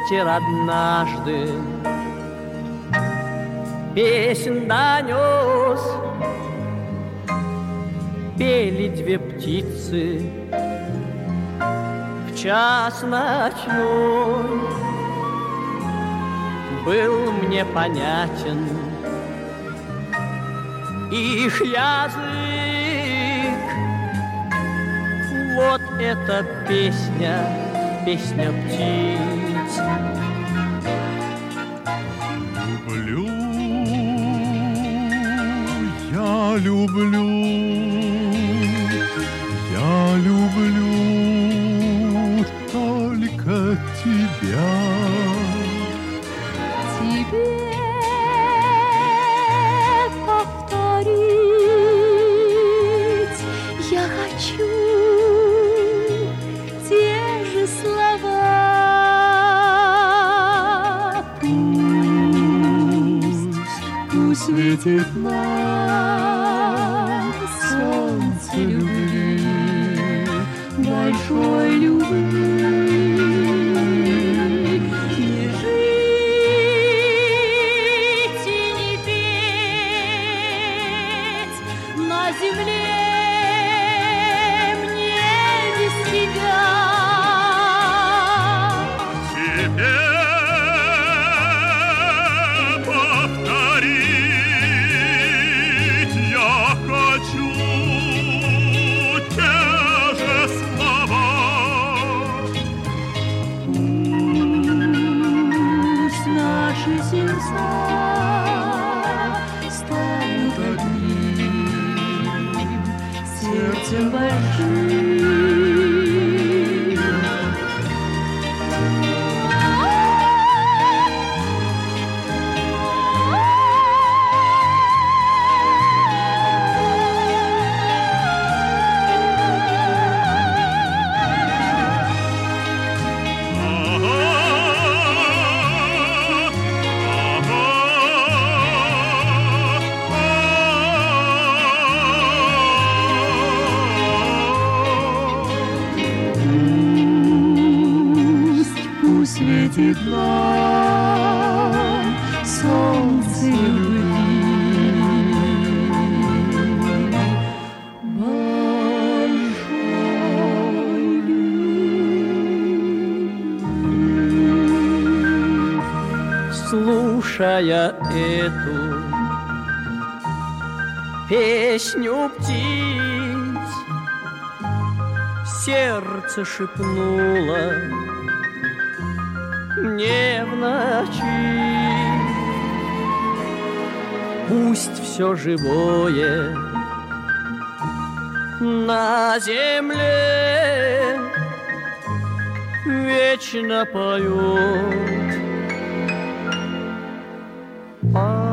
ветер однажды песнь донес. Пели две птицы в час ночной. Был мне понятен их язык. Вот эта песня, песня птиц. Люблю, я люблю, я люблю только тебя. Тебе повторить я хочу те же слова. Пусть светит нам солнце любви, большой любви. Не жить и не петь на земле мне без тебя. Тебе повторить я хочу те же слова. Пусть наши сердца станут одним сердцем большим. Пусть светит нам солнце любви, большой любви. Слушая эту песню птиц, сердце шепнуло мне в ночи: пусть все живое на земле вечно поет.